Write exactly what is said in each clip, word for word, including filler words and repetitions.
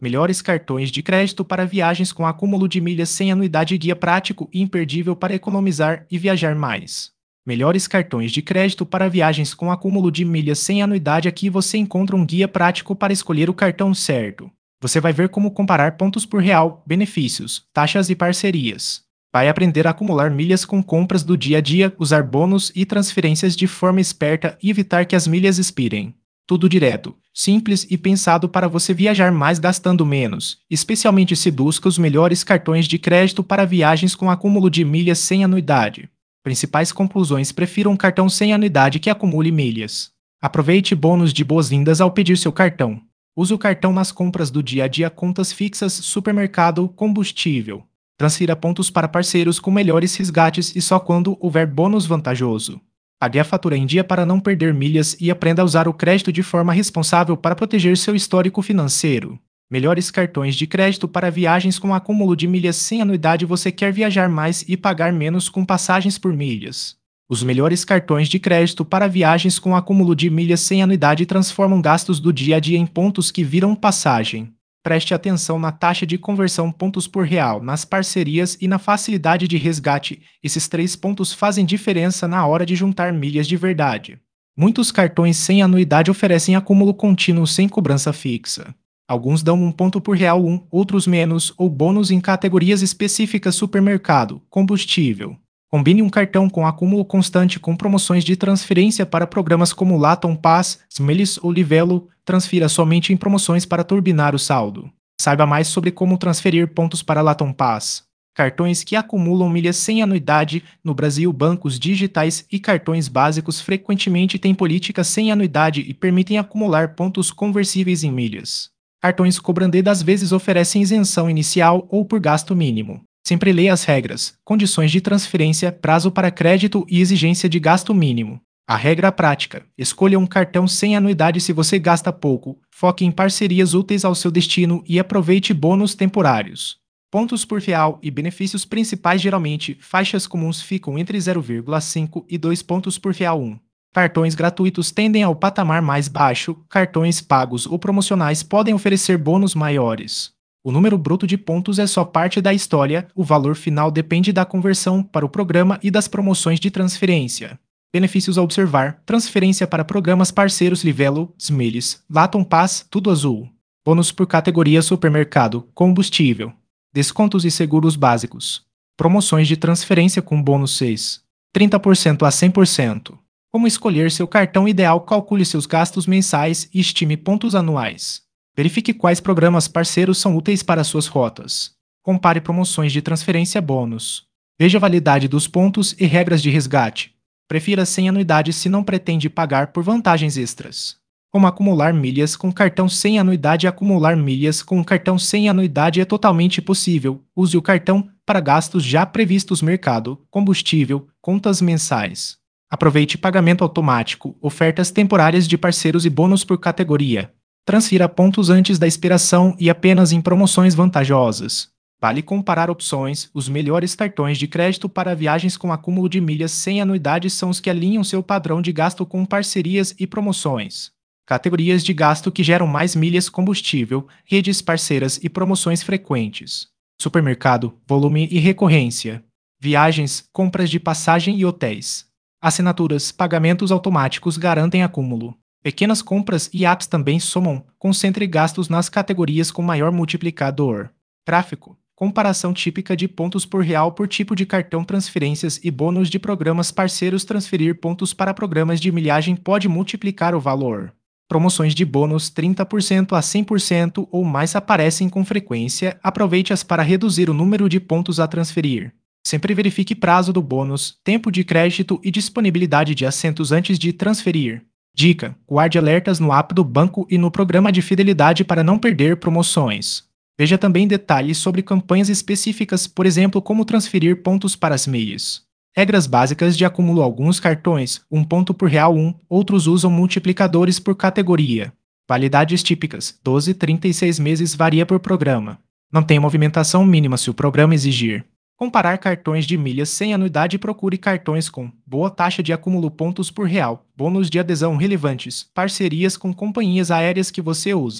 Melhores cartões de crédito para viagens com acúmulo de milhas sem anuidade, guia prático e imperdível para economizar e viajar mais. Melhores cartões de crédito para viagens com acúmulo de milhas sem anuidade. Aqui você encontra um guia prático para escolher o cartão certo. Você vai ver como comparar pontos por real, benefícios, taxas e parcerias. Vai aprender a acumular milhas com compras do dia a dia, usar bônus e transferências de forma esperta e evitar que as milhas expirem. Tudo direto, simples e pensado para você viajar mais gastando menos, especialmente se busca os melhores cartões de crédito para viagens com acúmulo de milhas sem anuidade. Principais conclusões: prefira um cartão sem anuidade que acumule milhas. Aproveite bônus de boas-vindas ao pedir seu cartão. Use o cartão nas compras do dia a dia, contas fixas, supermercado, combustível. Transfira pontos para parceiros com melhores resgates e só quando houver bônus vantajoso. Pague a fatura em dia para não perder milhas e aprenda a usar o crédito de forma responsável para proteger seu histórico financeiro. Melhores cartões de crédito para viagens com acúmulo de milhas sem anuidade. Você quer viajar mais e pagar menos com passagens por milhas. Os melhores cartões de crédito para viagens com acúmulo de milhas sem anuidade transformam gastos do dia a dia em pontos que viram passagem. Preste atenção na taxa de conversão pontos por real, nas parcerias e na facilidade de resgate. Esses três pontos fazem diferença na hora de juntar milhas de verdade. Muitos cartões sem anuidade oferecem acúmulo contínuo sem cobrança fixa. Alguns dão um ponto por real, um, outros menos, ou bônus em categorias específicas, supermercado, combustível. Combine um cartão com acúmulo constante com promoções de transferência para programas como Latam Pass, Smiles ou Livelo. Transfira somente em promoções para turbinar o saldo. Saiba mais sobre como transferir pontos para Latam Pass. Cartões que acumulam milhas sem anuidade. No Brasil, bancos digitais e cartões básicos frequentemente têm políticas sem anuidade e permitem acumular pontos conversíveis em milhas. Cartões Cobrandê às vezes oferecem isenção inicial ou por gasto mínimo. Sempre leia as regras, condições de transferência, prazo para crédito e exigência de gasto mínimo. A regra prática: escolha um cartão sem anuidade se você gasta pouco, foque em parcerias úteis ao seu destino e aproveite bônus temporários. Pontos por real e benefícios principais. Geralmente, faixas comuns ficam entre zero vírgula cinco e dois pontos por real. um. Cartões gratuitos tendem ao patamar mais baixo, cartões pagos ou promocionais podem oferecer bônus maiores. O número bruto de pontos é só parte da história, o valor final depende da conversão para o programa e das promoções de transferência. Benefícios a observar: transferência para programas parceiros Livelo, Smiles, Latam Pass, Tudo Azul. Bônus por categoria supermercado, combustível. Descontos e seguros básicos. Promoções de transferência com bônus seis. trinta por cento a cem por cento. Como escolher seu cartão ideal? Calcule seus gastos mensais e estime pontos anuais. Verifique quais programas parceiros são úteis para suas rotas. Compare promoções de transferência bônus. Veja a validade dos pontos e regras de resgate. Prefira sem anuidade se não pretende pagar por vantagens extras. Como acumular milhas com cartão sem anuidade? Acumular milhas com um cartão sem anuidade é totalmente possível. Use o cartão para gastos já previstos: mercado, combustível, contas mensais. Aproveite pagamento automático, ofertas temporárias de parceiros e bônus por categoria. Transfira pontos antes da expiração e apenas em promoções vantajosas. Vale comparar opções. Os melhores cartões de crédito para viagens com acúmulo de milhas sem anuidade são os que alinham seu padrão de gasto com parcerias e promoções. Categorias de gasto que geram mais milhas: combustível, redes parceiras e promoções frequentes. Supermercado, volume e recorrência. Viagens, compras de passagem e hotéis. Assinaturas, pagamentos automáticos garantem acúmulo. Pequenas compras e apps também somam. Concentre gastos nas categorias com maior multiplicador. Gráfico: comparação típica de pontos por real por tipo de cartão, transferências e bônus de programas parceiros. Transferir pontos para programas de milhagem pode multiplicar o valor. Promoções de bônus trinta por cento a cem por cento ou mais aparecem com frequência. Aproveite-as para reduzir o número de pontos a transferir. Sempre verifique prazo do bônus, tempo de crédito e disponibilidade de assentos antes de transferir. Dica: guarde alertas no app do banco e no programa de fidelidade para não perder promoções. Veja também detalhes sobre campanhas específicas, por exemplo, como transferir pontos para as milhas. Regras básicas de acúmulo: alguns cartões, um ponto por real, um, outros usam multiplicadores por categoria. Validades típicas: doze, trinta e seis meses, varia por programa. Não tem movimentação mínima se o programa exigir. Comparar cartões de milhas sem anuidade: procure cartões com boa taxa de acúmulo, pontos por real, bônus de adesão relevantes, parcerias com companhias aéreas que você usa.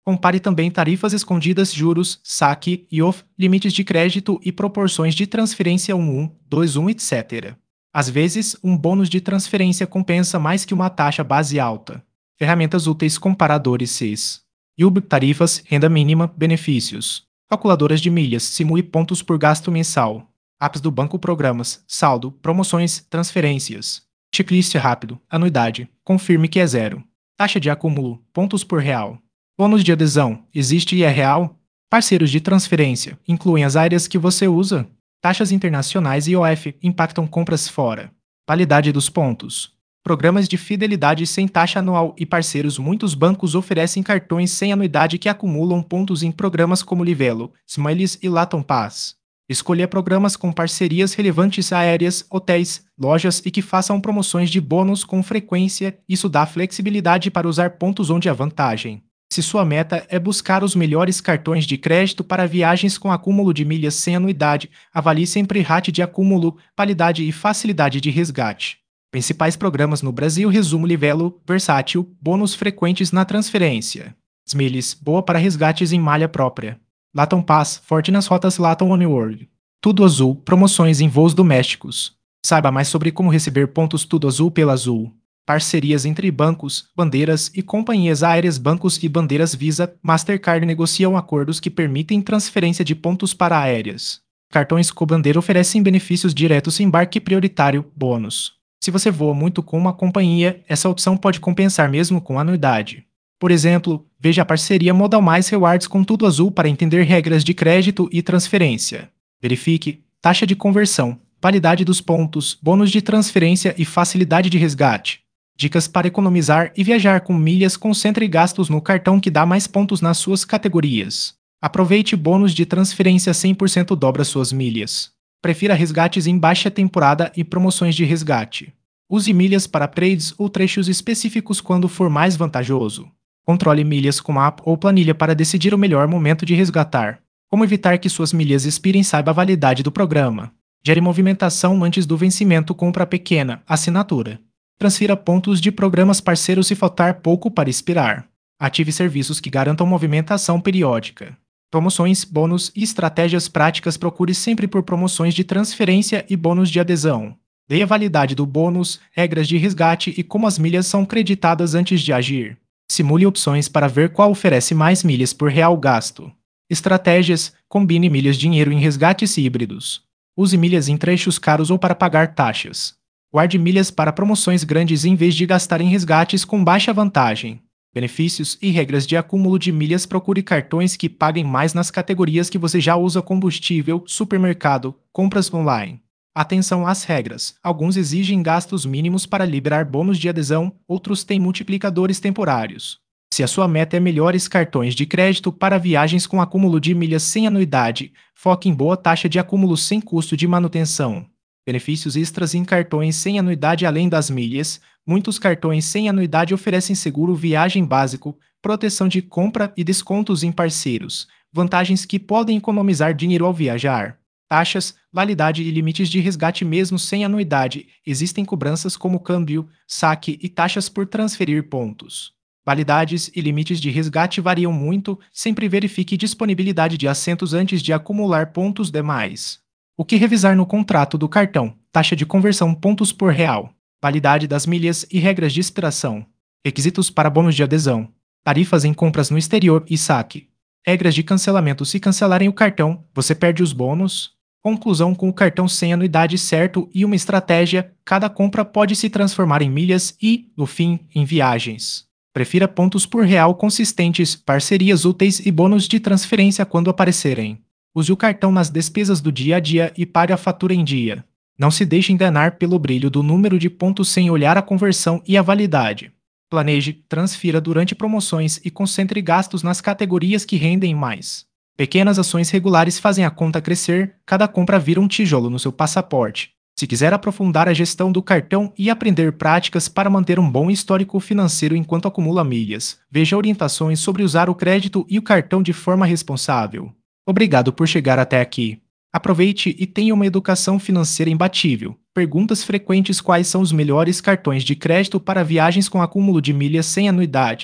Compare também tarifas escondidas, juros, saque e off, limites de crédito e proporções de transferência um um, dois um, etcétera. Às vezes, um bônus de transferência compensa mais que uma taxa base alta. Ferramentas úteis: comparadores C I S. Yubi, tarifas, renda mínima, benefícios. Calculadoras de milhas, simule pontos por gasto mensal. Apps do banco, programas, saldo, promoções, transferências. Checklist rápido, anuidade, confirme que é zero. Taxa de acúmulo, pontos por real. Bônus de adesão, existe e é real? Parceiros de transferência, incluem as áreas que você usa? Taxas internacionais e O F impactam compras fora. Validade dos pontos. Programas de fidelidade sem taxa anual e parceiros. Muitos bancos oferecem cartões sem anuidade que acumulam pontos em programas como Livelo, Smiles e Latam Pass. Escolha programas com parcerias relevantes aéreas, hotéis, lojas e que façam promoções de bônus com frequência. Isso dá flexibilidade para usar pontos onde há vantagem. Se sua meta é buscar os melhores cartões de crédito para viagens com acúmulo de milhas sem anuidade, avalie sempre rate de acúmulo, validade e facilidade de resgate. Principais programas no Brasil: Resumo, Livelo, Versátil, bônus frequentes na transferência. Smiles, boa para resgates em malha própria. Latam Pass, forte nas rotas Latam Oneworld. Tudo Azul, promoções em voos domésticos. Saiba mais sobre como receber pontos Tudo Azul pela Azul. Parcerias entre bancos, bandeiras e companhias aéreas. Bancos e bandeiras Visa, Mastercard negociam acordos que permitem transferência de pontos para aéreas. Cartões co-bandeira oferecem benefícios diretos, embarque prioritário, bônus. Se você voa muito com uma companhia, essa opção pode compensar mesmo com anuidade. Por exemplo, veja a parceria Modal Mais Rewards com Tudo Azul para entender regras de crédito e transferência. Verifique taxa de conversão, validade dos pontos, bônus de transferência e facilidade de resgate. Dicas para economizar e viajar com milhas: concentre gastos no cartão que dá mais pontos nas suas categorias. Aproveite bônus de transferência: cem por cento dobra suas milhas. Prefira resgates em baixa temporada e promoções de resgate. Use milhas para trades ou trechos específicos quando for mais vantajoso. Controle milhas com app ou planilha para decidir o melhor momento de resgatar. Como evitar que suas milhas expirem? Saiba a validade do programa. Gere movimentação antes do vencimento. Compra pequena, assinatura. Transfira pontos de programas parceiros se faltar pouco para expirar. Ative serviços que garantam movimentação periódica. Promoções, bônus e estratégias práticas: procure sempre por promoções de transferência e bônus de adesão. Leia a validade do bônus, regras de resgate e como as milhas são creditadas antes de agir. Simule opções para ver qual oferece mais milhas por real gasto. Estratégias: combine milhas dinheiro em resgates híbridos. Use milhas em trechos caros ou para pagar taxas. Guarde milhas para promoções grandes em vez de gastar em resgates com baixa vantagem. Benefícios e regras de acúmulo de milhas: procure cartões que paguem mais nas categorias que você já usa: combustível, supermercado, compras online. Atenção às regras: alguns exigem gastos mínimos para liberar bônus de adesão, outros têm multiplicadores temporários. Se a sua meta é melhores cartões de crédito para viagens com acúmulo de milhas sem anuidade, foque em boa taxa de acúmulo sem custo de manutenção. Benefícios extras em cartões sem anuidade: além das milhas, muitos cartões sem anuidade oferecem seguro viagem básico, proteção de compra e descontos em parceiros, vantagens que podem economizar dinheiro ao viajar. Taxas, validade e limites de resgate: mesmo sem anuidade, existem cobranças como câmbio, saque e taxas por transferir pontos. Validades e limites de resgate variam muito, sempre verifique disponibilidade de assentos antes de acumular pontos demais. O que revisar no contrato do cartão: taxa de conversão, pontos por real, validade das milhas e regras de expiração. Requisitos para bônus de adesão: tarifas em compras no exterior e saque. Regras de cancelamento: se cancelarem o cartão, você perde os bônus. Conclusão com o cartão sem anuidade certo e uma estratégia: cada compra pode se transformar em milhas e, no fim, em viagens. Prefira pontos por real consistentes, parcerias úteis e bônus de transferência quando aparecerem. Use o cartão nas despesas do dia a dia e pague a fatura em dia. Não se deixe enganar pelo brilho do número de pontos sem olhar a conversão e a validade. Planeje, transfira durante promoções e concentre gastos nas categorias que rendem mais. Pequenas ações regulares fazem a conta crescer, cada compra vira um tijolo no seu passaporte. Se quiser aprofundar a gestão do cartão e aprender práticas para manter um bom histórico financeiro enquanto acumula milhas, veja orientações sobre usar o crédito e o cartão de forma responsável. Obrigado por chegar até aqui. Aproveite e tenha uma educação financeira imbatível. Perguntas frequentes: quais são os melhores cartões de crédito para viagens com acúmulo de milhas sem anuidade?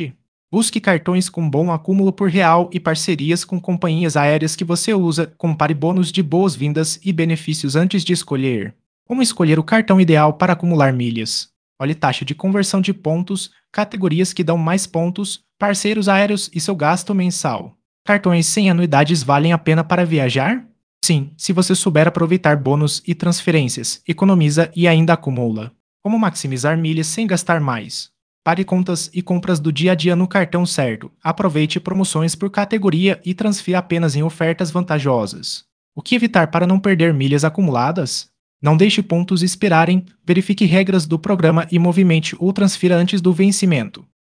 Busque cartões com bom acúmulo por real e parcerias com companhias aéreas que você usa. Compare bônus de boas-vindas e benefícios antes de escolher. Como escolher o cartão ideal para acumular milhas? Olhe taxa de conversão de pontos, categorias que dão mais pontos, parceiros aéreos e seu gasto mensal. Cartões sem anuidades valem a pena para viajar? Sim, se você souber aproveitar bônus e transferências, economiza e ainda acumula. Como maximizar milhas sem gastar mais? Pare contas e compras do dia a dia no cartão certo. Aproveite promoções por categoria e transfira apenas em ofertas vantajosas. O que evitar para não perder milhas acumuladas? Não deixe pontos esperarem, verifique regras do programa e movimente ou transfira antes do vencimento.